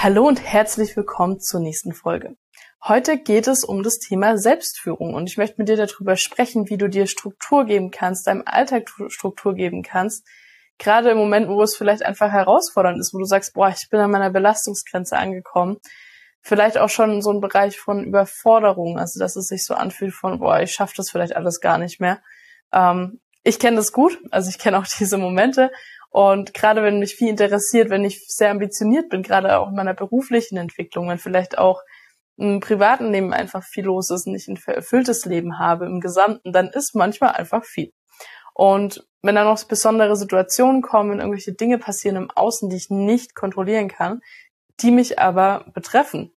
Hallo und herzlich willkommen zur nächsten Folge. Heute geht es um das Thema Selbstführung und ich möchte mit dir darüber sprechen, wie du dir Struktur geben kannst, deinem Alltag Struktur geben kannst, gerade im Moment, wo es vielleicht einfach herausfordernd ist, wo du sagst, ich bin an meiner Belastungsgrenze angekommen, vielleicht auch schon so ein Bereich von Überforderung, also dass es sich so anfühlt von, ich schaffe das vielleicht alles gar nicht mehr. Ich kenne das gut, also ich kenne auch diese Momente. Und gerade wenn mich viel interessiert, wenn ich sehr ambitioniert bin, gerade auch in meiner beruflichen Entwicklung, wenn vielleicht auch im privaten Leben einfach viel los ist und ich ein erfülltes Leben habe im Gesamten, dann ist manchmal einfach viel. Und wenn dann noch besondere Situationen kommen, wenn irgendwelche Dinge passieren im Außen, die ich nicht kontrollieren kann, die mich aber betreffen,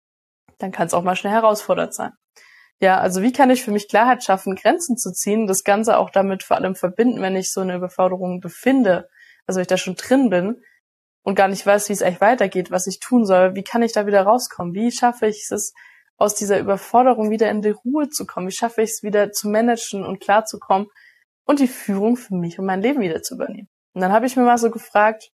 dann kann es auch mal schnell herausfordernd sein. Ja, also wie kann ich für mich Klarheit schaffen, Grenzen zu ziehen, das Ganze auch damit vor allem verbinden, wenn ich so eine Überforderung befinde, also wenn ich da schon drin bin und gar nicht weiß, wie es eigentlich weitergeht, was ich tun soll, wie kann ich da wieder rauskommen? Wie schaffe ich es, aus dieser Überforderung wieder in die Ruhe zu kommen? Wie schaffe ich es wieder zu managen und klarzukommen und die Führung für mich und mein Leben wieder zu übernehmen? Und dann habe ich mir mal so gefragt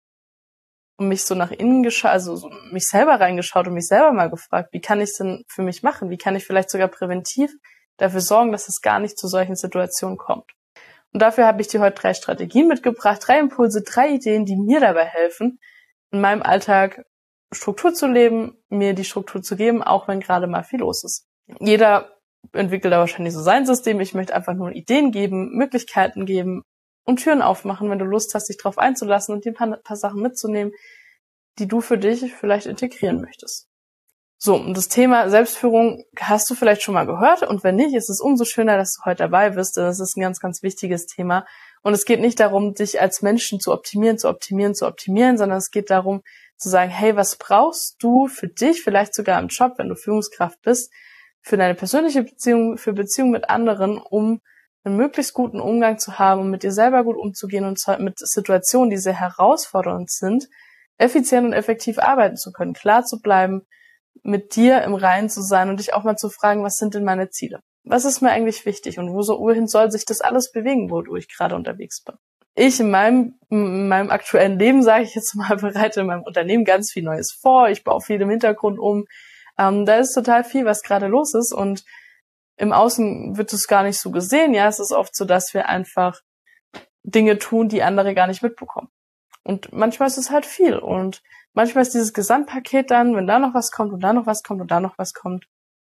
und mich so nach innen geschaut, also so mich selber reingeschaut und mich selber mal gefragt, wie kann ich es denn für mich machen? Wie kann ich vielleicht sogar präventiv dafür sorgen, dass es gar nicht zu solchen Situationen kommt? Und dafür habe ich dir heute 3 Strategien mitgebracht, 3 Impulse, 3 Ideen, die mir dabei helfen, in meinem Alltag Struktur zu leben, mir die Struktur zu geben, auch wenn gerade mal viel los ist. Jeder entwickelt da wahrscheinlich so sein System. Ich möchte einfach nur Ideen geben, Möglichkeiten geben und Türen aufmachen, wenn du Lust hast, dich darauf einzulassen und dir ein paar Sachen mitzunehmen, die du für dich vielleicht integrieren möchtest. So, und das Thema Selbstführung hast du vielleicht schon mal gehört und wenn nicht, ist es umso schöner, dass du heute dabei bist, denn das ist ein ganz, ganz wichtiges Thema und es geht nicht darum, dich als Menschen zu optimieren, sondern es geht darum zu sagen, hey, was brauchst du für dich, vielleicht sogar im Job, wenn du Führungskraft bist, für deine persönliche Beziehung, für Beziehungen mit anderen, um einen möglichst guten Umgang zu haben, um mit dir selber gut umzugehen und mit Situationen, die sehr herausfordernd sind, effizient und effektiv arbeiten zu können, klar zu bleiben, mit dir im Reinen zu sein und dich auch mal zu fragen, was sind denn meine Ziele? Was ist mir eigentlich wichtig und wohin soll sich das alles bewegen, wo ich gerade unterwegs bin? Ich in meinem aktuellen Leben, sage ich jetzt mal, bereite in meinem Unternehmen ganz viel Neues vor. Ich baue viel im Hintergrund um. Da ist total viel, was gerade los ist und im Außen wird es gar nicht so gesehen. Ja, es ist oft so, dass wir einfach Dinge tun, die andere gar nicht mitbekommen. Und manchmal ist es halt viel und manchmal ist dieses Gesamtpaket dann, wenn da noch was kommt und da noch was kommt und da noch was kommt,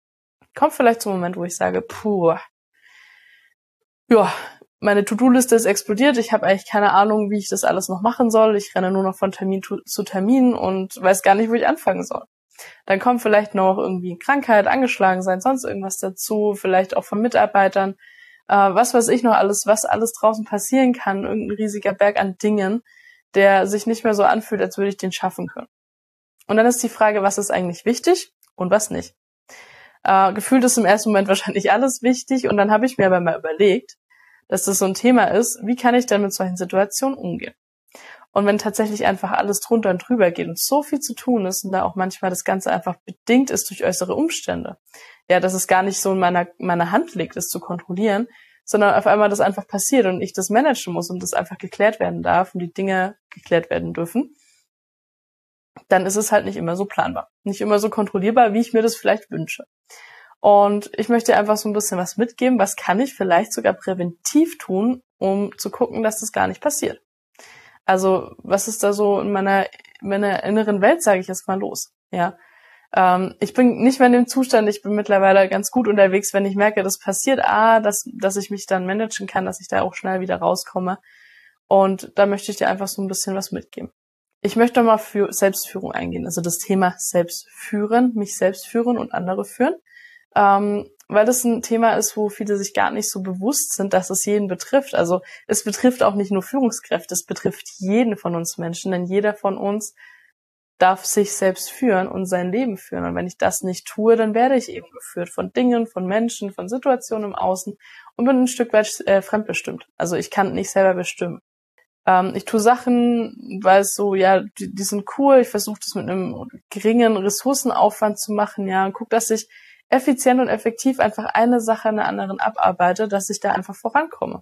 kommt vielleicht so ein Moment, wo ich sage, meine To-Do-Liste ist explodiert, ich habe eigentlich keine Ahnung, wie ich das alles noch machen soll, ich renne nur noch von Termin zu Termin und weiß gar nicht, wo ich anfangen soll. Dann kommt vielleicht noch irgendwie Krankheit, angeschlagen sein, sonst irgendwas dazu, vielleicht auch von Mitarbeitern, was weiß ich noch alles, was alles draußen passieren kann, irgendein riesiger Berg an Dingen, der sich nicht mehr so anfühlt, als würde ich den schaffen können. Und dann ist die Frage, was ist eigentlich wichtig und was nicht. Gefühlt ist im ersten Moment wahrscheinlich alles wichtig und dann habe ich mir aber mal überlegt, dass das so ein Thema ist, wie kann ich denn mit solchen Situationen umgehen? Und wenn tatsächlich einfach alles drunter und drüber geht und so viel zu tun ist und da auch manchmal das Ganze einfach bedingt ist durch äußere Umstände, ja, dass es gar nicht so in meiner Hand liegt, es zu kontrollieren, sondern auf einmal das einfach passiert und ich das managen muss und das einfach geklärt werden darf und die Dinge geklärt werden dürfen, dann ist es halt nicht immer so planbar, nicht immer so kontrollierbar, wie ich mir das vielleicht wünsche. Und ich möchte einfach so ein bisschen was mitgeben, was kann ich vielleicht sogar präventiv tun, um zu gucken, dass das gar nicht passiert. Also was ist da so in meiner inneren Welt, sage ich jetzt mal, los? Ja. Ich bin nicht mehr in dem Zustand, ich bin mittlerweile ganz gut unterwegs, wenn ich merke, das passiert, dass ich mich dann managen kann, dass ich da auch schnell wieder rauskomme. Und da möchte ich dir einfach so ein bisschen was mitgeben. Ich möchte mal für Selbstführung eingehen, also das Thema Selbstführen, mich selbst führen und andere führen, weil das ein Thema ist, wo viele sich gar nicht so bewusst sind, dass es jeden betrifft. Also es betrifft auch nicht nur Führungskräfte, es betrifft jeden von uns Menschen, denn jeder von uns darf sich selbst führen und sein Leben führen. Und wenn ich das nicht tue, dann werde ich eben geführt von Dingen, von Menschen, von Situationen im Außen und bin ein Stück weit fremdbestimmt. Also ich kann nicht selber bestimmen. Ich tue Sachen, weil es so, die sind cool. Ich versuche das mit einem geringen Ressourcenaufwand zu machen, ja, und gucke, dass ich effizient und effektiv einfach eine Sache an der anderen abarbeite, dass ich da einfach vorankomme.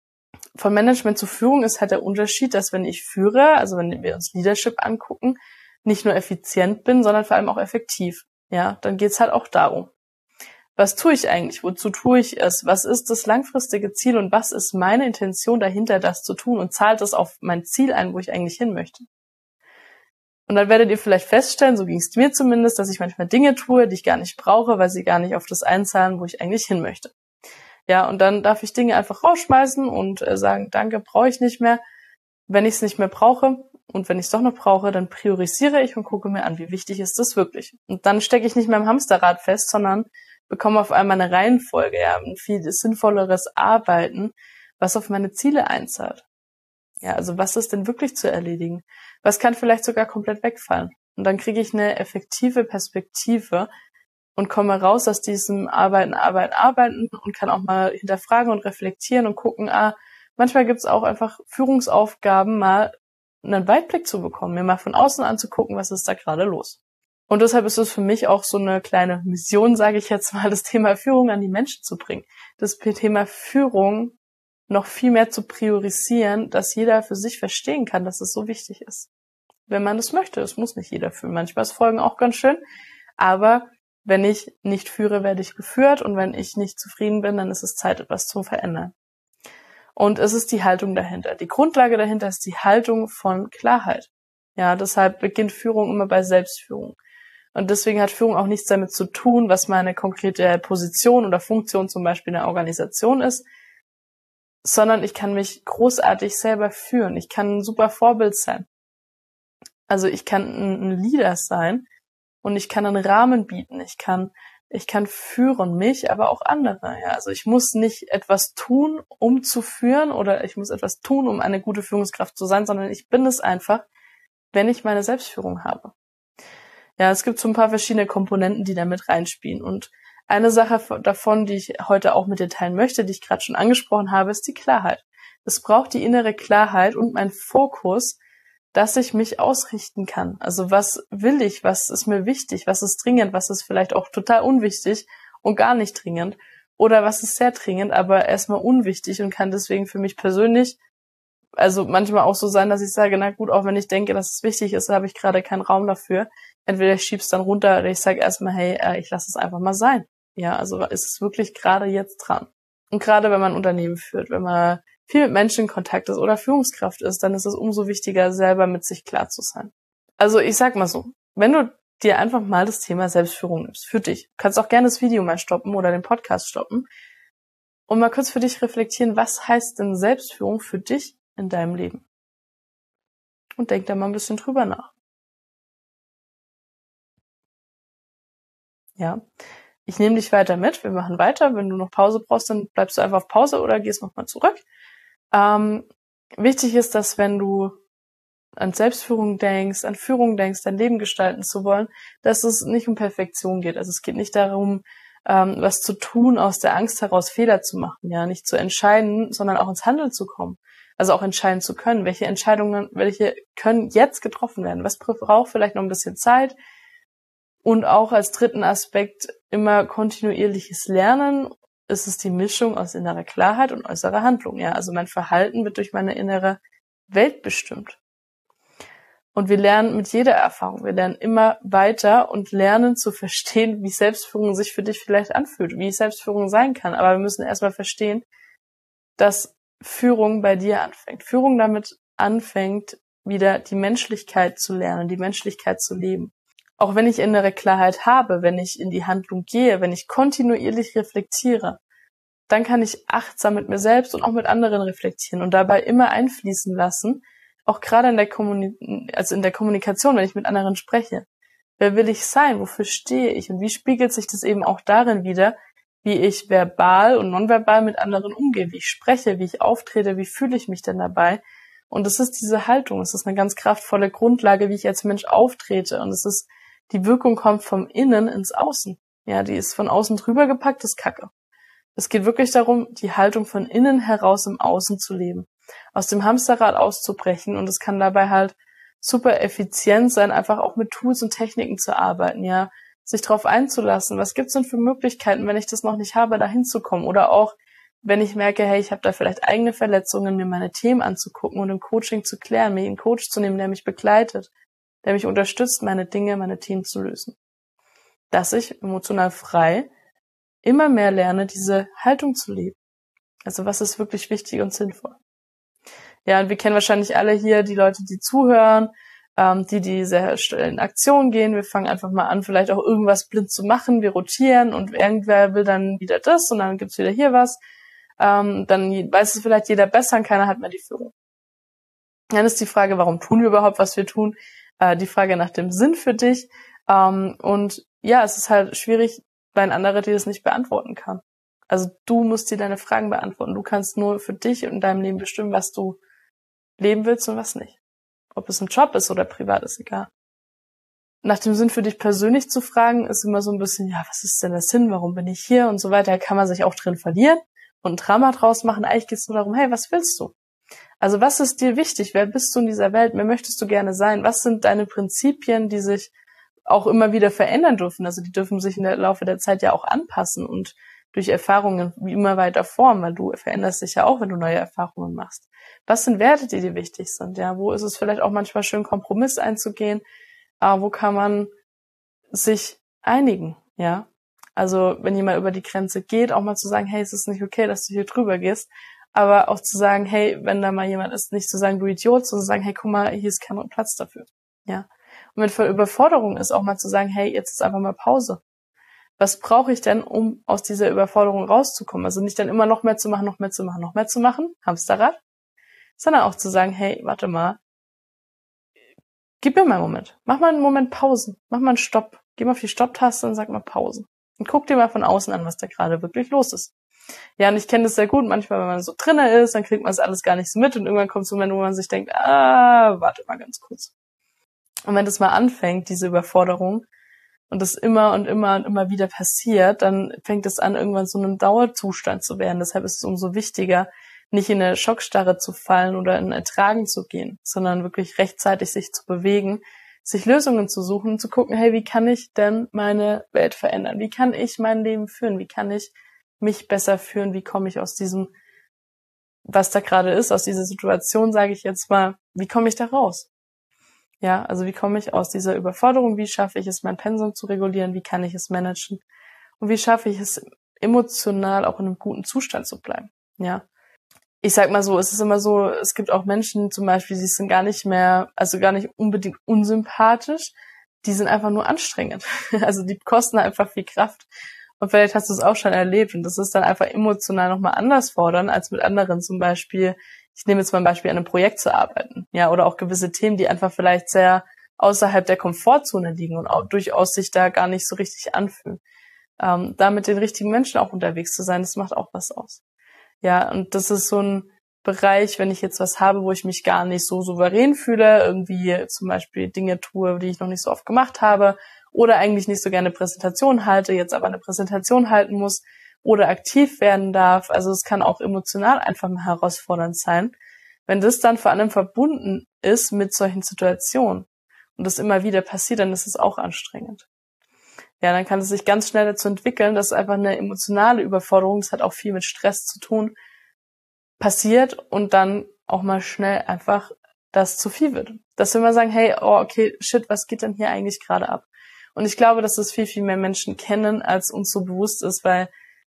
Von Management zu Führung ist halt der Unterschied, dass wenn ich führe, also wenn wir uns Leadership angucken, nicht nur effizient bin, sondern vor allem auch effektiv. Ja, dann geht's halt auch darum. Was tue ich eigentlich? Wozu tue ich es? Was ist das langfristige Ziel und was ist meine Intention dahinter, das zu tun? Und zahlt das auf mein Ziel ein, wo ich eigentlich hin möchte? Und dann werdet ihr vielleicht feststellen, so ging es mir zumindest, dass ich manchmal Dinge tue, die ich gar nicht brauche, weil sie gar nicht auf das einzahlen, wo ich eigentlich hin möchte. Ja, und dann darf ich Dinge einfach rausschmeißen und sagen, danke, brauche ich nicht mehr. Wenn ich es nicht mehr brauche und wenn ich es doch noch brauche, dann priorisiere ich und gucke mir an, wie wichtig ist das wirklich. Und dann stecke ich nicht mehr im Hamsterrad fest, sondern bekomme auf einmal eine Reihenfolge, ja, ein viel sinnvolleres Arbeiten, was auf meine Ziele einzahlt. Ja, also was ist denn wirklich zu erledigen? Was kann vielleicht sogar komplett wegfallen? Und dann kriege ich eine effektive Perspektive und komme raus aus diesem Arbeiten und kann auch mal hinterfragen und reflektieren und gucken, manchmal gibt es auch einfach Führungsaufgaben, mal einen Weitblick zu bekommen, mir mal von außen anzugucken, was ist da gerade los. Und deshalb ist es für mich auch so eine kleine Mission, sage ich jetzt mal, das Thema Führung an die Menschen zu bringen. Das Thema Führung noch viel mehr zu priorisieren, dass jeder für sich verstehen kann, dass es so wichtig ist. Wenn man das möchte, es muss nicht jeder führen. Manchmal ist Folgen auch ganz schön, aber wenn ich nicht führe, werde ich geführt und wenn ich nicht zufrieden bin, dann ist es Zeit, etwas zu verändern. Und es ist die Haltung dahinter. Die Grundlage dahinter ist die Haltung von Klarheit. Ja, deshalb beginnt Führung immer bei Selbstführung. Und deswegen hat Führung auch nichts damit zu tun, was meine konkrete Position oder Funktion zum Beispiel in der Organisation ist, sondern ich kann mich großartig selber führen. Ich kann ein super Vorbild sein. Also ich kann ein Leader sein und ich kann einen Rahmen bieten. Ich kann führen, mich, aber auch andere. Ja, also ich muss nicht etwas tun, um zu führen oder ich muss etwas tun, um eine gute Führungskraft zu sein, sondern ich bin es einfach, wenn ich meine Selbstführung habe. Ja, es gibt so ein paar verschiedene Komponenten, die da mit reinspielen. Und eine Sache davon, die ich heute auch mit dir teilen möchte, die ich gerade schon angesprochen habe, ist die Klarheit. Es braucht die innere Klarheit und mein Fokus, dass ich mich ausrichten kann. Also was will ich, was ist mir wichtig, was ist dringend, was ist vielleicht auch total unwichtig und gar nicht dringend oder was ist sehr dringend, aber erstmal unwichtig und kann deswegen für mich persönlich also manchmal auch so sein, dass ich sage, na gut, auch wenn ich denke, dass es wichtig ist, habe ich gerade keinen Raum dafür. Entweder ich schieb's dann runter oder ich sage erstmal, hey, ich lasse es einfach mal sein. Ja, also ist es wirklich gerade jetzt dran. Und gerade wenn man ein Unternehmen führt, wenn man viel mit Menschen in Kontakt ist oder Führungskraft ist, dann ist es umso wichtiger, selber mit sich klar zu sein. Also ich sag mal so, wenn du dir einfach mal das Thema Selbstführung nimmst, für dich, du kannst auch gerne das Video mal stoppen oder den Podcast stoppen und mal kurz für dich reflektieren, was heißt denn Selbstführung für dich in deinem Leben? Und denk da mal ein bisschen drüber nach. Ja, ich nehme dich weiter mit, wir machen weiter. Wenn du noch Pause brauchst, dann bleibst du einfach auf Pause oder gehst nochmal zurück. Wichtig ist, dass wenn du an Selbstführung denkst, an Führung denkst, dein Leben gestalten zu wollen, dass es nicht um Perfektion geht. Also es geht nicht darum, was zu tun, aus der Angst heraus Fehler zu machen, ja, nicht zu entscheiden, sondern auch ins Handeln zu kommen. Also auch entscheiden zu können, welche Entscheidungen, welche können jetzt getroffen werden. Was braucht vielleicht noch ein bisschen Zeit? Und auch als dritten Aspekt immer kontinuierliches Lernen. Ist es die Mischung aus innerer Klarheit und äußerer Handlung. Ja, also mein Verhalten wird durch meine innere Welt bestimmt. Und wir lernen mit jeder Erfahrung. Wir lernen immer weiter und lernen zu verstehen, wie Selbstführung sich für dich vielleicht anfühlt, wie Selbstführung sein kann. Aber wir müssen erstmal verstehen, dass Führung bei dir anfängt. Führung damit anfängt, wieder die Menschlichkeit zu lernen, die Menschlichkeit zu leben. Auch wenn ich innere Klarheit habe, wenn ich in die Handlung gehe, wenn ich kontinuierlich reflektiere, dann kann ich achtsam mit mir selbst und auch mit anderen reflektieren und dabei immer einfließen lassen, auch gerade in der Kommunikation, wenn ich mit anderen spreche. Wer will ich sein? Wofür stehe ich? Und wie spiegelt sich das eben auch darin wider, wie ich verbal und nonverbal mit anderen umgehe, wie ich spreche, wie ich auftrete, wie fühle ich mich denn dabei? Und es ist diese Haltung, es ist eine ganz kraftvolle Grundlage, wie ich als Mensch auftrete. Und es ist, die Wirkung kommt vom Innen ins Außen. Ja, die ist von außen drüber gepackt, ist Kacke. Es geht wirklich darum, die Haltung von innen heraus im Außen zu leben, aus dem Hamsterrad auszubrechen. Und es kann dabei halt super effizient sein, einfach auch mit Tools und Techniken zu arbeiten, ja, sich darauf einzulassen, was gibt's denn für Möglichkeiten, wenn ich das noch nicht habe, da hinzukommen. Oder auch, wenn ich merke, hey, ich habe da vielleicht eigene Verletzungen, mir meine Themen anzugucken und im Coaching zu klären, mir einen Coach zu nehmen, der mich begleitet. der mich unterstützt, meine Dinge, meine Themen zu lösen. Dass ich emotional frei immer mehr lerne, diese Haltung zu leben. Also was ist wirklich wichtig und sinnvoll? Ja, und wir kennen wahrscheinlich alle hier die Leute, die zuhören, die sehr schnell in Aktion gehen. Wir fangen einfach mal an, vielleicht auch irgendwas blind zu machen. Wir rotieren und irgendwer will dann wieder das und dann gibt's wieder hier was. Dann weiß es vielleicht jeder besser und keiner hat mehr die Führung. Dann ist die Frage, warum tun wir überhaupt, was wir tun? Die Frage nach dem Sinn für dich. Und ja, es ist halt schwierig, weil ein anderer dir das nicht beantworten kann. Also du musst dir deine Fragen beantworten. Du kannst nur für dich und in deinem Leben bestimmen, was du leben willst und was nicht. Ob es ein Job ist oder privat, ist egal. Nach dem Sinn für dich persönlich zu fragen, ist immer so ein bisschen, ja, was ist denn der Sinn? Warum bin ich hier? Und so weiter. Da kann man sich auch drin verlieren und ein Drama draus machen. Eigentlich geht es nur darum, hey, was willst du? Also was ist dir wichtig? Wer bist du in dieser Welt? Wer möchtest du gerne sein? Was sind deine Prinzipien, die sich auch immer wieder verändern dürfen? Also die dürfen sich im Laufe der Zeit ja auch anpassen und durch Erfahrungen wie immer weiter formen, weil du veränderst dich ja auch, wenn du neue Erfahrungen machst. Was sind Werte, die dir wichtig sind? Ja, wo ist es vielleicht auch manchmal schön, Kompromiss einzugehen? Wo kann man sich einigen? Ja, also wenn jemand über die Grenze geht, auch mal zu sagen, hey, es ist nicht okay, dass du hier drüber gehst, aber auch zu sagen, hey, wenn da mal jemand ist, nicht zu sagen, du Idiot, sondern zu sagen, hey, guck mal, hier ist kein Platz dafür. Ja, und wenn voll Überforderung ist, auch mal zu sagen, hey, jetzt ist einfach mal Pause. Was brauche ich denn, um aus dieser Überforderung rauszukommen? Also nicht dann immer noch mehr zu machen, noch mehr zu machen, noch mehr zu machen, Hamsterrad, sondern auch zu sagen, hey, warte mal, gib mir mal einen Moment. Mach mal einen Moment Pause. Mach mal einen Stopp. Geh mal auf die Stopptaste und sag mal Pause. Und guck dir mal von außen an, was da gerade wirklich los ist. Ja, und ich kenne das sehr gut. Manchmal, wenn man so drinne ist, dann kriegt man das alles gar nicht so mit. Und irgendwann kommt so ein Moment, wo man sich denkt, warte mal ganz kurz. Und wenn das mal anfängt, diese Überforderung, und das immer und immer und immer wieder passiert, dann fängt es an, irgendwann so einem Dauerzustand zu werden. Deshalb ist es umso wichtiger, nicht in eine Schockstarre zu fallen oder in Ertragen zu gehen, sondern wirklich rechtzeitig sich zu bewegen, sich Lösungen zu suchen und zu gucken, hey, wie kann ich denn meine Welt verändern? Wie kann ich mein Leben führen? Wie kann ich mich besser führen? Wie komme ich aus diesem, was da gerade ist, aus dieser Situation, sage ich jetzt mal, wie komme ich da raus? Ja, also wie komme ich aus dieser Überforderung? Wie schaffe ich es, mein Pensum zu regulieren? Wie kann ich es managen? Und wie schaffe ich es, emotional auch in einem guten Zustand zu bleiben? Ja, ich sag mal so, es ist immer so, es gibt auch Menschen zum Beispiel, die sind gar nicht mehr, also gar nicht unbedingt unsympathisch, die sind einfach nur anstrengend. Also die kosten einfach viel Kraft. Und vielleicht hast du es auch schon erlebt und das ist dann einfach emotional nochmal anders fordern, als mit anderen zum Beispiel. Ich nehme jetzt mal ein Beispiel, an einem Projekt zu arbeiten, ja, oder auch gewisse Themen, die einfach vielleicht sehr außerhalb der Komfortzone liegen und auch durchaus sich da gar nicht so richtig anfühlen. Da mit den richtigen Menschen auch unterwegs zu sein, das macht auch was aus. Ja, und das ist so ein Bereich, wenn ich jetzt was habe, wo ich mich gar nicht so souverän fühle, irgendwie zum Beispiel Dinge tue, die ich noch nicht so oft gemacht habe, oder eigentlich nicht so gerne Präsentationen halte, jetzt aber eine Präsentation halten muss, oder aktiv werden darf. Also es kann auch emotional einfach mal herausfordernd sein. Wenn das dann vor allem verbunden ist mit solchen Situationen und das immer wieder passiert, dann ist es auch anstrengend. Ja, dann kann es sich ganz schnell dazu entwickeln, dass einfach eine emotionale Überforderung, das hat auch viel mit Stress zu tun, passiert und dann auch mal schnell einfach das zu viel wird. Dass wir mal sagen, hey, oh, okay, shit, was geht denn hier eigentlich gerade ab? Und ich glaube, dass das viel, viel mehr Menschen kennen, als uns so bewusst ist, weil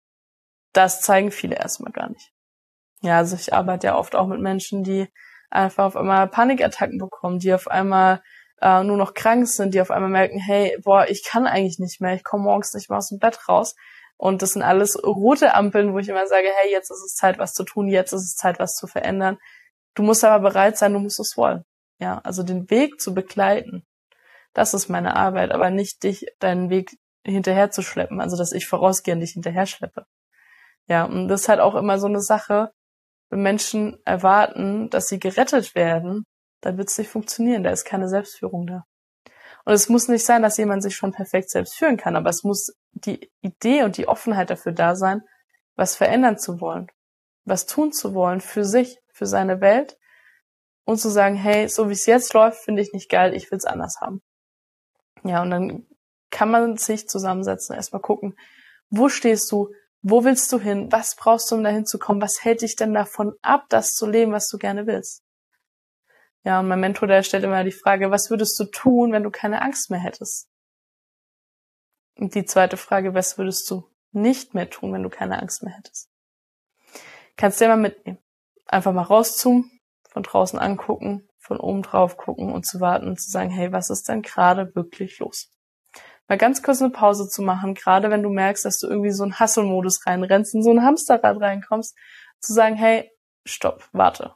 das zeigen viele erstmal gar nicht. Ja, also ich arbeite ja oft auch mit Menschen, die einfach auf einmal Panikattacken bekommen, die auf einmal nur noch krank sind, die auf einmal merken, hey, boah, ich kann eigentlich nicht mehr, ich komme morgens nicht mehr aus dem Bett raus. Und das sind alles rote Ampeln, wo ich immer sage, hey, jetzt ist es Zeit, was zu tun, jetzt ist es Zeit, was zu verändern. Du musst aber bereit sein, du musst es wollen. Ja, also den Weg zu begleiten, das ist meine Arbeit, aber nicht dich deinen Weg hinterher zu schleppen, also dass ich vorausgehe und dich hinterher schleppe. Ja, und das ist halt auch immer so eine Sache, wenn Menschen erwarten, dass sie gerettet werden, dann wird es nicht funktionieren, da ist keine Selbstführung da. Und es muss nicht sein, dass jemand sich schon perfekt selbst führen kann, aber es muss die Idee und die Offenheit dafür da sein, was verändern zu wollen, was tun zu wollen für sich, für seine Welt und zu sagen, hey, so wie es jetzt läuft, finde ich nicht geil, ich will es anders haben. Ja, und dann kann man sich zusammensetzen, erstmal gucken, wo stehst du, wo willst du hin, was brauchst du, um dahin zu kommen, was hält dich denn davon ab, das zu leben, was du gerne willst. Ja, und mein Mentor, der stellt immer die Frage, was würdest du tun, wenn du keine Angst mehr hättest? Und die zweite Frage, was würdest du nicht mehr tun, wenn du keine Angst mehr hättest? Kannst du dir mal mitnehmen. Einfach mal rauszoomen, von draußen angucken, von oben drauf gucken und zu warten und zu sagen, hey, was ist denn gerade wirklich los? Mal ganz kurz eine Pause zu machen, gerade wenn du merkst, dass du irgendwie so einen Hustle-Modus reinrennst, in so ein Hamsterrad reinkommst, zu sagen, hey, stopp, warte.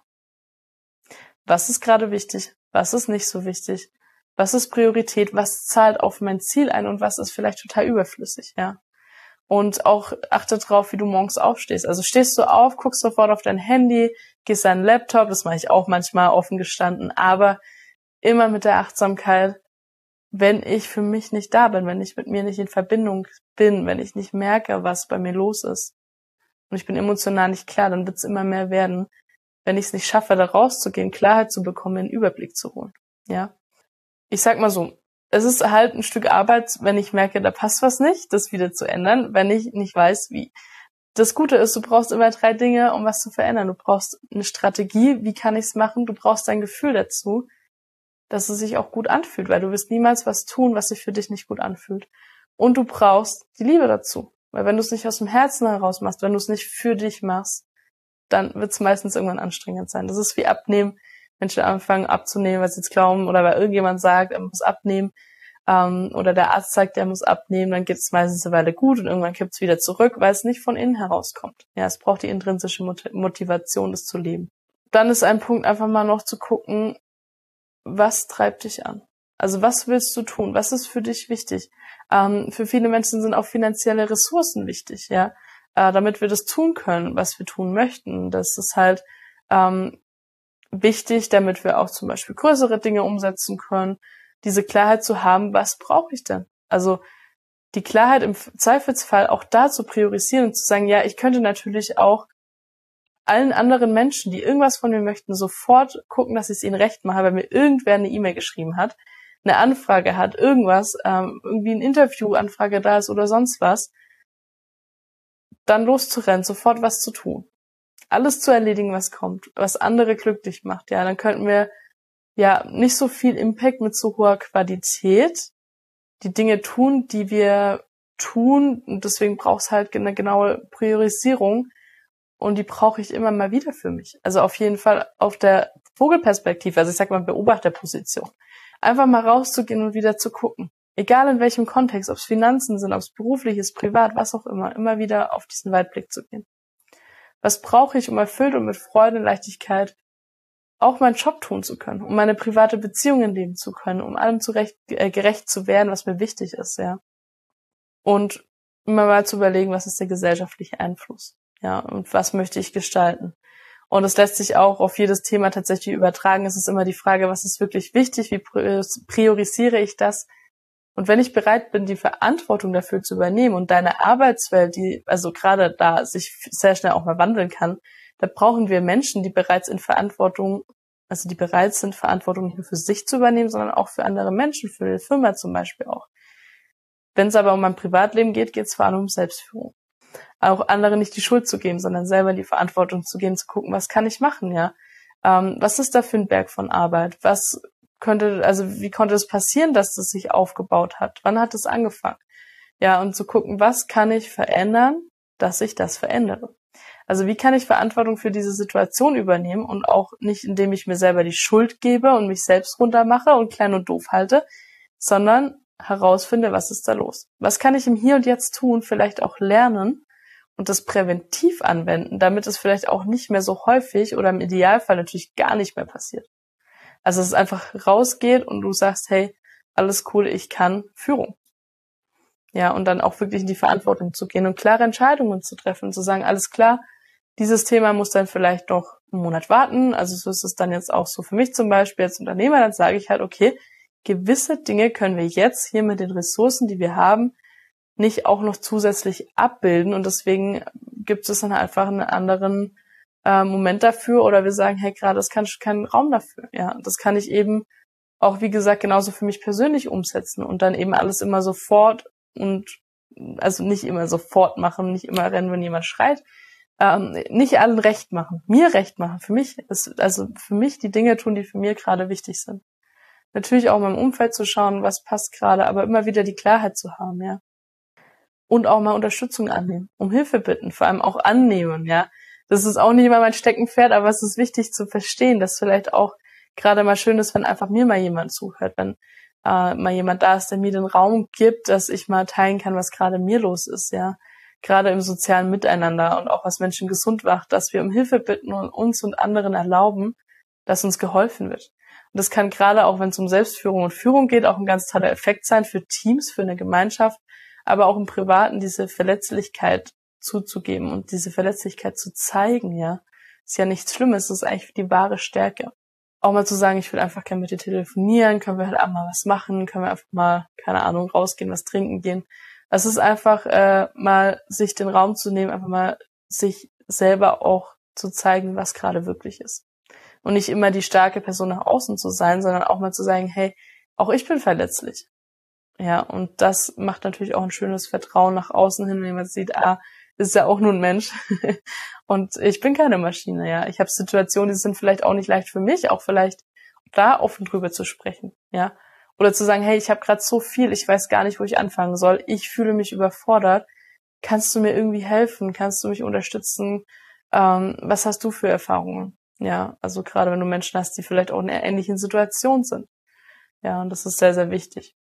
Was ist gerade wichtig? Was ist nicht so wichtig? Was ist Priorität? Was zahlt auf mein Ziel ein und was ist vielleicht total überflüssig, ja? Und auch achte drauf, wie du morgens aufstehst. Also stehst du auf, guckst sofort auf dein Handy, gehst an den Laptop, das mache ich auch manchmal offen gestanden, aber immer mit der Achtsamkeit, wenn ich für mich nicht da bin, wenn ich mit mir nicht in Verbindung bin, wenn ich nicht merke, was bei mir los ist und ich bin emotional nicht klar, dann wird es immer mehr werden, wenn ich es nicht schaffe, da rauszugehen, Klarheit zu bekommen, einen Überblick zu holen. Ja, ich sag mal so, es ist halt ein Stück Arbeit, wenn ich merke, da passt was nicht, das wieder zu ändern, wenn ich nicht weiß, wie. Das Gute ist, du brauchst immer 3 Dinge, um was zu verändern. Du brauchst eine Strategie, wie kann ich es machen? Du brauchst ein Gefühl dazu, dass es sich auch gut anfühlt, weil du wirst niemals was tun, was sich für dich nicht gut anfühlt. Und du brauchst die Liebe dazu, weil wenn du es nicht aus dem Herzen heraus machst, wenn du es nicht für dich machst, dann wird es meistens irgendwann anstrengend sein. Das ist wie Abnehmen. Menschen anfangen abzunehmen, weil sie jetzt glauben, oder weil irgendjemand sagt, er muss abnehmen, oder der Arzt sagt, er muss abnehmen, dann geht es meistens eine Weile gut und irgendwann kippt es wieder zurück, weil es nicht von innen herauskommt. Ja, es braucht die intrinsische Motivation, das zu leben. Dann ist ein Punkt einfach mal noch zu gucken, was treibt dich an? Also was willst du tun? Was ist für dich wichtig? Für viele Menschen sind auch finanzielle Ressourcen wichtig, ja, damit wir das tun können, was wir tun möchten. Das ist halt wichtig, damit wir auch zum Beispiel größere Dinge umsetzen können, diese Klarheit zu haben, was brauche ich denn? Also die Klarheit im Zweifelsfall auch da zu priorisieren und zu sagen, ja, ich könnte natürlich auch allen anderen Menschen, die irgendwas von mir möchten, sofort gucken, dass ich es ihnen recht mache, weil mir irgendwer eine E-Mail geschrieben hat, eine Anfrage hat, irgendwas, irgendwie eine Interviewanfrage da ist oder sonst was, dann loszurennen, sofort was zu tun. Alles zu erledigen, was kommt, was andere glücklich macht, ja, dann könnten wir ja nicht so viel Impact mit so hoher Qualität die Dinge tun, die wir tun, und deswegen braucht es halt eine genaue Priorisierung und die brauche ich immer mal wieder für mich. Also auf jeden Fall auf der Vogelperspektive, also ich sag mal Beobachterposition. Einfach mal rauszugehen und wieder zu gucken. Egal in welchem Kontext, ob es Finanzen sind, ob es beruflich ist, privat, was auch immer wieder auf diesen Weitblick zu gehen. Was brauche ich, um erfüllt und mit Freude und Leichtigkeit auch meinen Job tun zu können, um meine private Beziehungen leben zu können, um allem gerecht zu werden, was mir wichtig ist, ja. Und immer mal zu überlegen, was ist der gesellschaftliche Einfluss, ja, und was möchte ich gestalten. Und es lässt sich auch auf jedes Thema tatsächlich übertragen. Es ist immer die Frage, was ist wirklich wichtig, wie priorisiere ich das? Und wenn ich bereit bin, die Verantwortung dafür zu übernehmen und deine Arbeitswelt, die also gerade da sich sehr schnell auch mal wandeln kann, da brauchen wir Menschen, die bereits in Verantwortung, also die bereit sind, Verantwortung nicht nur für sich zu übernehmen, sondern auch für andere Menschen, für die Firma zum Beispiel auch. Wenn es aber um mein Privatleben geht, geht es vor allem um Selbstführung. Auch anderen nicht die Schuld zu geben, sondern selber in die Verantwortung zu gehen, zu gucken, was kann ich machen, ja? Was ist da für ein Berg von Arbeit? Wie konnte es passieren, dass das sich aufgebaut hat? Wann hat es angefangen? Ja, und zu gucken, was kann ich verändern, dass ich das verändere? Also wie kann ich Verantwortung für diese Situation übernehmen und auch nicht, indem ich mir selber die Schuld gebe und mich selbst runtermache und klein und doof halte, sondern herausfinde, was ist da los? Was kann ich im Hier und Jetzt tun, vielleicht auch lernen und das präventiv anwenden, damit es vielleicht auch nicht mehr so häufig oder im Idealfall natürlich gar nicht mehr passiert. Also dass es einfach rausgeht und du sagst, hey, alles cool, ich kann Führung. Ja, und dann auch wirklich in die Verantwortung zu gehen und klare Entscheidungen zu treffen und zu sagen, alles klar, dieses Thema muss dann vielleicht noch einen Monat warten. Also so ist es dann jetzt auch so für mich zum Beispiel als Unternehmer. Dann sage ich halt, okay, gewisse Dinge können wir jetzt hier mit den Ressourcen, die wir haben, nicht auch noch zusätzlich abbilden. Und deswegen gibt es dann einfach einen anderen Moment dafür. Oder wir sagen, hey, gerade das kann keinen Raum dafür. Ja, das kann ich eben auch, wie gesagt, genauso für mich persönlich umsetzen und dann eben alles immer sofort und also nicht immer sofort machen, nicht immer rennen, wenn jemand schreit, nicht allen recht machen, mir recht machen. Für mich die Dinge tun, die für mich gerade wichtig sind. Natürlich auch in meinem Umfeld zu schauen, was passt gerade, aber immer wieder die Klarheit zu haben, ja. Und auch mal Unterstützung annehmen, um Hilfe bitten, vor allem auch annehmen, ja. Das ist auch nicht immer mein Steckenpferd, aber es ist wichtig zu verstehen, dass vielleicht auch gerade mal schön ist, wenn einfach mir mal jemand zuhört, wenn mal jemand da ist, der mir den Raum gibt, dass ich mal teilen kann, was gerade mir los ist, ja. Gerade im sozialen Miteinander und auch was Menschen gesund macht, dass wir um Hilfe bitten und uns und anderen erlauben, dass uns geholfen wird. Und das kann gerade auch, wenn es um Selbstführung und Führung geht, auch ein ganz toller Effekt sein für Teams, für eine Gemeinschaft, aber auch im Privaten diese Verletzlichkeit zuzugeben und diese Verletzlichkeit zu zeigen, ja. Ist ja nichts Schlimmes, das ist eigentlich die wahre Stärke. Auch mal zu sagen, ich will einfach gerne mit dir telefonieren, können wir halt auch mal was machen, können wir einfach mal, keine Ahnung, rausgehen, was trinken gehen. Es ist einfach mal sich den Raum zu nehmen, einfach mal sich selber auch zu zeigen, was gerade wirklich ist. Und nicht immer die starke Person nach außen zu sein, sondern auch mal zu sagen, hey, auch ich bin verletzlich. Ja, und das macht natürlich auch ein schönes Vertrauen nach außen hin, wenn jemand sieht, ist ja auch nur ein Mensch und ich bin keine Maschine, ja. Ich habe Situationen, die sind vielleicht auch nicht leicht für mich, auch vielleicht da offen drüber zu sprechen, ja. Oder zu sagen, hey, ich habe gerade so viel, ich weiß gar nicht, wo ich anfangen soll, ich fühle mich überfordert, kannst du mir irgendwie helfen, kannst du mich unterstützen, was hast du für Erfahrungen? Ja, also gerade wenn du Menschen hast, die vielleicht auch in einer ähnlichen Situation sind. Ja, und das ist sehr, sehr wichtig.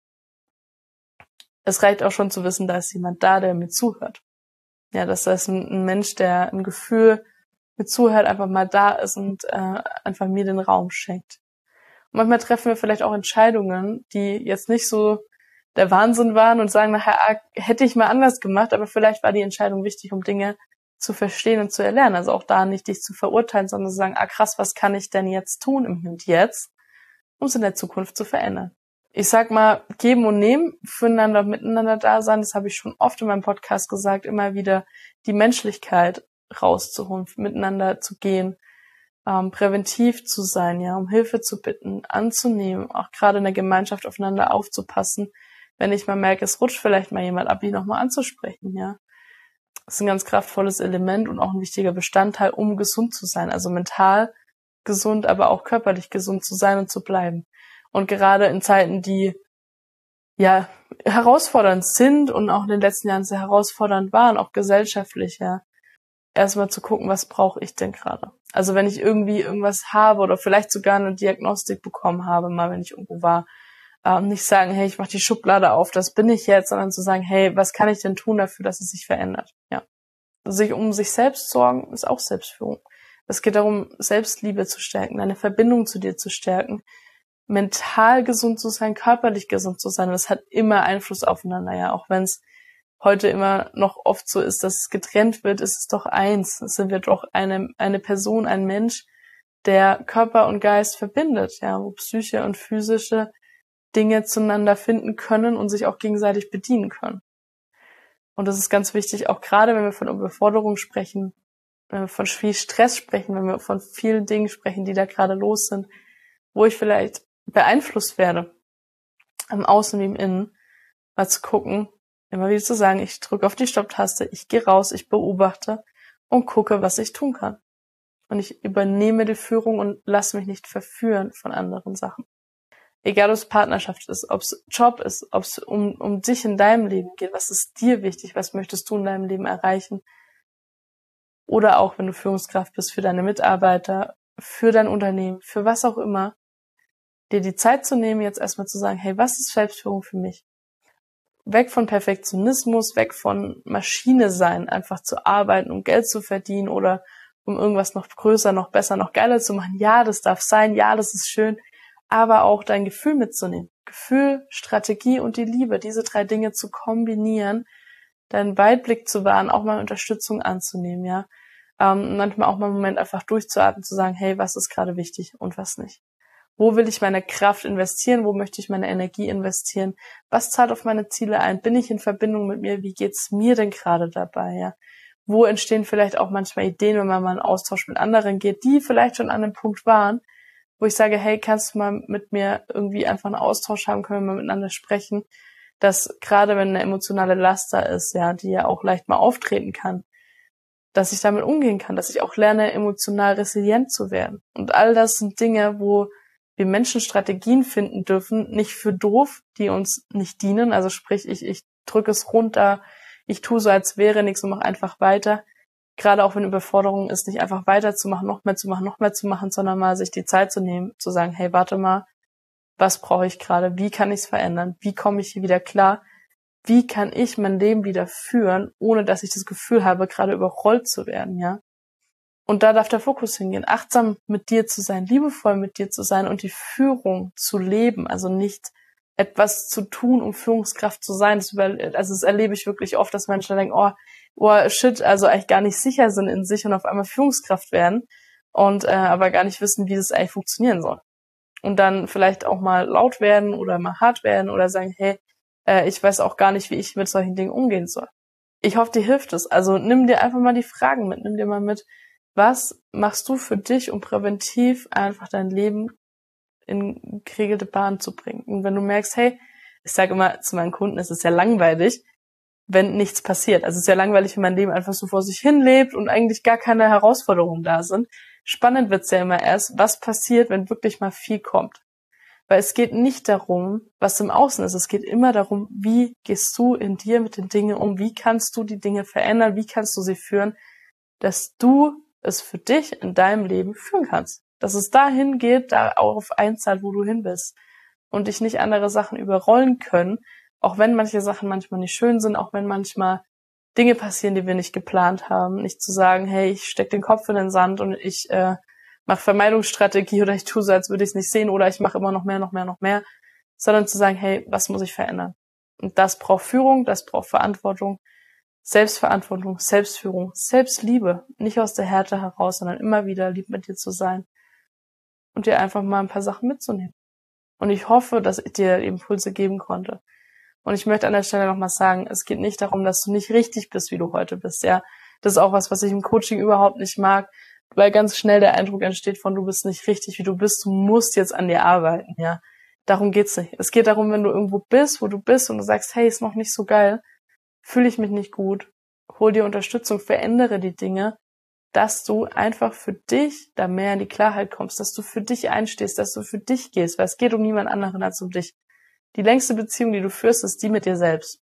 Es reicht auch schon zu wissen, da ist jemand da, der mir zuhört. Ja, dass da ist ein Mensch, der ein Gefühl mir zuhört, einfach mal da ist und einfach mir den Raum schenkt. Und manchmal treffen wir vielleicht auch Entscheidungen, die jetzt nicht so der Wahnsinn waren und sagen nachher, hätte ich mal anders gemacht, aber vielleicht war die Entscheidung wichtig, um Dinge zu verstehen und zu erlernen. Also auch da nicht dich zu verurteilen, sondern zu sagen, krass, was kann ich denn jetzt tun im Hier und Jetzt, um es in der Zukunft zu verändern. Ich sag mal, geben und nehmen, füreinander und miteinander da sein, das habe ich schon oft in meinem Podcast gesagt, immer wieder die Menschlichkeit rauszuholen, miteinander zu gehen, präventiv zu sein, ja, um Hilfe zu bitten, anzunehmen, auch gerade in der Gemeinschaft aufeinander aufzupassen, wenn ich mal merke, es rutscht vielleicht mal jemand ab, ihn nochmal anzusprechen, ja. Das ist ein ganz kraftvolles Element und auch ein wichtiger Bestandteil, um gesund zu sein, also mental gesund, aber auch körperlich gesund zu sein und zu bleiben. Und gerade in Zeiten, die ja herausfordernd sind und auch in den letzten Jahren sehr herausfordernd waren, auch gesellschaftlich, ja, erstmal zu gucken, was brauche ich denn gerade? Also wenn ich irgendwie irgendwas habe oder vielleicht sogar eine Diagnostik bekommen habe, mal wenn ich irgendwo war, nicht sagen, hey, ich mache die Schublade auf, das bin ich jetzt, sondern zu sagen, hey, was kann ich denn tun dafür, dass es sich verändert? Ja, sich um sich selbst sorgen ist auch Selbstführung. Es geht darum, Selbstliebe zu stärken, eine Verbindung zu dir zu stärken, mental gesund zu sein, körperlich gesund zu sein. Das hat immer Einfluss aufeinander, ja, auch wenn es heute immer noch oft so ist, dass es getrennt wird, ist es doch eins. Es sind wir doch eine Person, ein Mensch, der Körper und Geist verbindet, ja, wo Psyche und physische Dinge zueinander finden können und sich auch gegenseitig bedienen können. Und das ist ganz wichtig, auch gerade wenn wir von Überforderung sprechen, wenn wir von viel Stress sprechen, wenn wir von vielen Dingen sprechen, die da gerade los sind, wo ich vielleicht beeinflusst werde, im Außen wie im Innen, mal zu gucken, immer wieder zu sagen, ich drücke auf die Stopptaste, ich gehe raus, ich beobachte und gucke, was ich tun kann. Und ich übernehme die Führung und lasse mich nicht verführen von anderen Sachen. Egal, ob es Partnerschaft ist, ob es Job ist, ob es um dich in deinem Leben geht, was ist dir wichtig, was möchtest du in deinem Leben erreichen? Oder auch, wenn du Führungskraft bist, für deine Mitarbeiter, für dein Unternehmen, für was auch immer, dir die Zeit zu nehmen, jetzt erstmal zu sagen, hey, was ist Selbstführung für mich? Weg von Perfektionismus, weg von Maschine sein, einfach zu arbeiten, um Geld zu verdienen oder um irgendwas noch größer, noch besser, noch geiler zu machen. Ja, das darf sein, ja, das ist schön, aber auch dein Gefühl mitzunehmen. Gefühl, Strategie und die Liebe, diese 3 Dinge zu kombinieren, deinen Weitblick zu wahren, auch mal Unterstützung anzunehmen, ja. Manchmal auch mal einen Moment einfach durchzuatmen, zu sagen, hey, was ist gerade wichtig und was nicht. Wo will ich meine Kraft investieren? Wo möchte ich meine Energie investieren? Was zahlt auf meine Ziele ein? Bin ich in Verbindung mit mir? Wie geht's mir denn gerade dabei, ja? Wo entstehen vielleicht auch manchmal Ideen, wenn man mal in Austausch mit anderen geht, die vielleicht schon an einem Punkt waren, wo ich sage, hey, kannst du mal mit mir irgendwie einfach einen Austausch haben, können wir mal miteinander sprechen, dass gerade wenn eine emotionale Last da ist, ja, die ja auch leicht mal auftreten kann, dass ich damit umgehen kann, dass ich auch lerne, emotional resilient zu werden. Und all das sind Dinge, wo wir Menschen Strategien finden dürfen, nicht für doof, die uns nicht dienen. Also sprich, ich drücke es runter, ich tue so, als wäre nichts und mache einfach weiter. Gerade auch wenn Überforderung ist, nicht einfach weiterzumachen, noch mehr zu machen, sondern mal sich die Zeit zu nehmen, zu sagen, hey, warte mal, was brauche ich gerade? Wie kann ich es verändern? Wie komme ich hier wieder klar? Wie kann ich mein Leben wieder führen, ohne dass ich das Gefühl habe, gerade überrollt zu werden, ja? Und da darf der Fokus hingehen, achtsam mit dir zu sein, liebevoll mit dir zu sein und die Führung zu leben, also nicht etwas zu tun, um Führungskraft zu sein. Das erlebe ich wirklich oft, dass Menschen denken, oh shit, also eigentlich gar nicht sicher sind in sich und auf einmal Führungskraft werden und aber gar nicht wissen, wie das eigentlich funktionieren soll. Und dann vielleicht auch mal laut werden oder mal hart werden oder sagen, hey, ich weiß auch gar nicht, wie ich mit solchen Dingen umgehen soll. Ich hoffe, dir hilft es. Also nimm dir einfach mal die Fragen mit, nimm dir mal mit, was machst du für dich, um präventiv einfach dein Leben in geregelte Bahn zu bringen? Und wenn du merkst, hey, ich sage immer zu meinen Kunden, es ist ja langweilig, wenn nichts passiert. Also es ist ja langweilig, wenn mein Leben einfach so vor sich hin lebt und eigentlich gar keine Herausforderungen da sind. Spannend wird's ja immer erst, was passiert, wenn wirklich mal viel kommt. Weil es geht nicht darum, was im Außen ist. Es geht immer darum, wie gehst du in dir mit den Dingen um? Wie kannst du die Dinge verändern? Wie kannst du sie führen, dass du es für dich in deinem Leben führen kannst? Dass es dahin geht, da auf einzahlt, wo du hin bist. Und dich nicht andere Sachen überrollen können, auch wenn manche Sachen manchmal nicht schön sind, auch wenn manchmal Dinge passieren, die wir nicht geplant haben. Nicht zu sagen, hey, ich stecke den Kopf in den Sand und ich mache Vermeidungsstrategie oder ich tue so, als würde ich es nicht sehen oder ich mache immer noch mehr, sondern zu sagen, hey, was muss ich verändern? Und das braucht Führung, das braucht Verantwortung, Selbstverantwortung, Selbstführung, Selbstliebe, nicht aus der Härte heraus, sondern immer wieder lieb mit dir zu sein und dir einfach mal ein paar Sachen mitzunehmen. Und ich hoffe, dass ich dir Impulse geben konnte. Und ich möchte an der Stelle nochmal sagen, es geht nicht darum, dass du nicht richtig bist, wie du heute bist, ja. Das ist auch was ich im Coaching überhaupt nicht mag, weil ganz schnell der Eindruck entsteht von, du bist nicht richtig, wie du bist, du musst jetzt an dir arbeiten, ja. Darum geht's nicht. Es geht darum, wenn du irgendwo bist, wo du bist und du sagst, hey, ist noch nicht so geil, fühle ich mich nicht gut, hol dir Unterstützung, verändere die Dinge, dass du einfach für dich da mehr in die Klarheit kommst, dass du für dich einstehst, dass du für dich gehst, weil es geht um niemand anderen als um dich. Die längste Beziehung, die du führst, ist die mit dir selbst.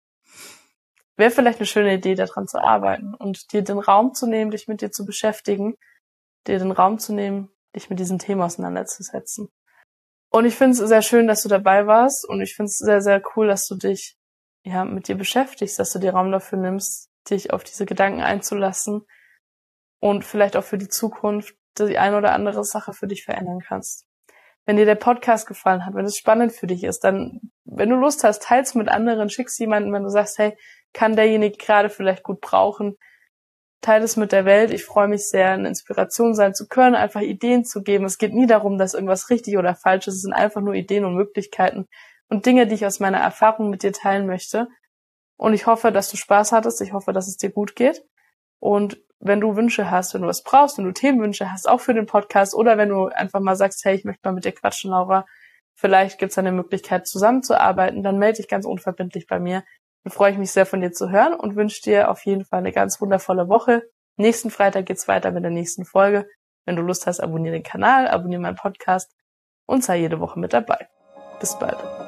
Wäre vielleicht eine schöne Idee, daran zu arbeiten und dir den Raum zu nehmen, dich mit dir zu beschäftigen, dir den Raum zu nehmen, dich mit diesem Thema auseinanderzusetzen. Und ich finde es sehr schön, dass du dabei warst und ich finde es sehr, sehr cool, dass du dich mit dir beschäftigst, dass du dir Raum dafür nimmst, dich auf diese Gedanken einzulassen und vielleicht auch für die Zukunft die eine oder andere Sache für dich verändern kannst. Wenn dir der Podcast gefallen hat, wenn es spannend für dich ist, dann, wenn du Lust hast, teil's mit anderen, schick's jemanden, wenn du sagst, hey, kann derjenige gerade vielleicht gut brauchen, teile es mit der Welt. Ich freue mich sehr, eine Inspiration sein zu können, einfach Ideen zu geben. Es geht nie darum, dass irgendwas richtig oder falsch ist, es sind einfach nur Ideen und Möglichkeiten und Dinge, die ich aus meiner Erfahrung mit dir teilen möchte. Und ich hoffe, dass du Spaß hattest, ich hoffe, dass es dir gut geht. Und wenn du Wünsche hast, wenn du was brauchst, wenn du Themenwünsche hast, auch für den Podcast, oder wenn du einfach mal sagst, hey, ich möchte mal mit dir quatschen, Laura, vielleicht gibt's eine Möglichkeit, zusammenzuarbeiten, dann melde dich ganz unverbindlich bei mir. Dann freue ich mich sehr, von dir zu hören und wünsche dir auf jeden Fall eine ganz wundervolle Woche. Nächsten Freitag geht's weiter mit der nächsten Folge. Wenn du Lust hast, abonniere den Kanal, abonniere meinen Podcast und sei jede Woche mit dabei. Bis bald.